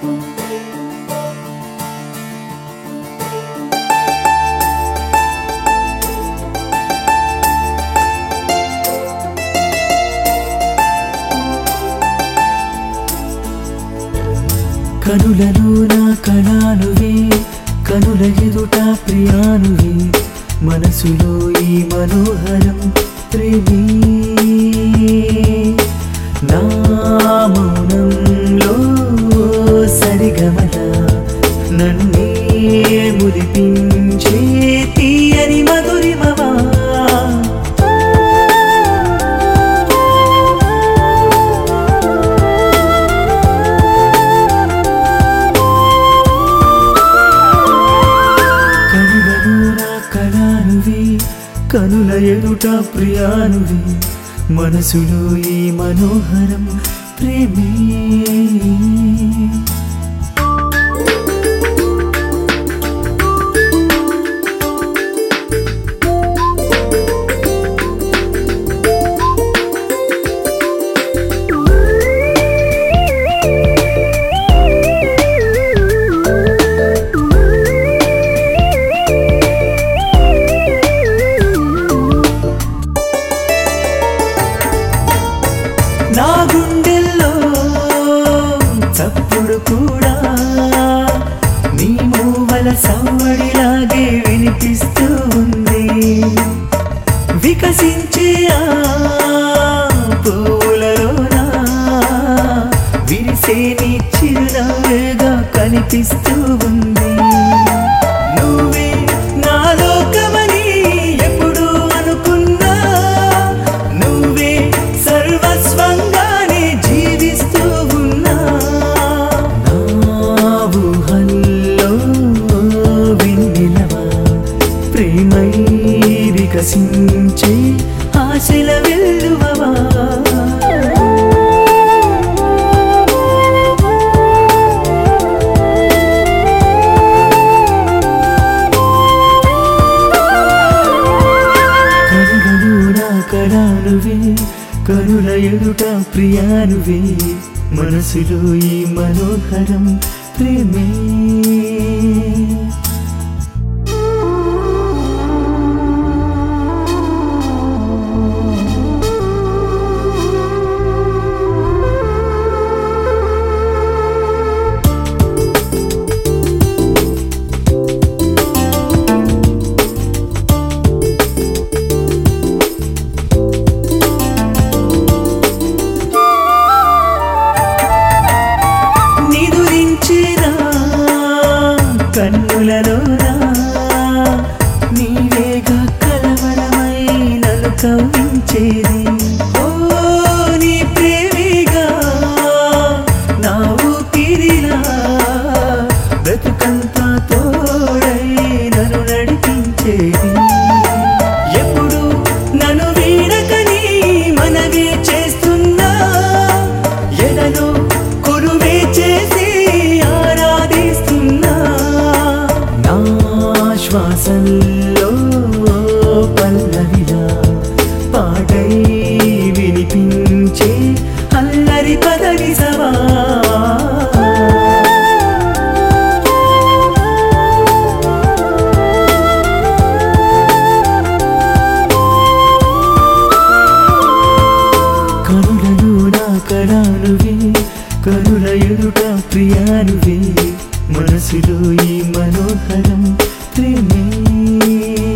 కనులలో నా కళానువే కనుల ఎదుట ప్రియానువే మనసులో ఈ మనోహరం ప్రేమే నా మౌనంలో సరిగమల నన్నే మురిపించే తీయని మధురిమవా కనుల ఎదుట ప్రియానువే మనసులో ఈ మనోహరం ప్రేమే నా గుండెల్లో చప్పుడు కూడా నీ మూవల సవ్వడిలాగే వినిపిస్తూ ఉంది వికసించే ఆ పువ్వులలోనా విరిసే నీ చిరునవ్వుగా కనిపిస్తూ ఉంది నువ్వే నా లోకమని ఎప్పుడు అనుకున్నా నువ్వే సర్వస్వంగానే జీవిస్తూ ఉన్నా నా ఊహల్లో వెన్నెలవా ప్రేమై వికసించే ఆశల వెల్లువవా కళానువే కనుల ఎదుట ప్రియానువే మనసులో ఈ మనోహరం ప్రేమే కన్నులలోనా నీవేగా కలవరమై నన్ను కవ్వించేది ఓ నీ ప్రేమిగా నా ఊపిరిలా బ్రతుకంతా తోడై నన్ను నడిపించేది ఎప్పుడు నన్ను వీడకని మనవి చేస్తున్నా ఎదలో కొలువే చేసి శ్వాసల్లో పల్లవిలా పాటై వినిపించే అల్లరి పదనిసవా కనులలో నా కళానువే కనుల ఎదుట ప్రియానువే మనసులో ఈ మనోహరం ప్రేమే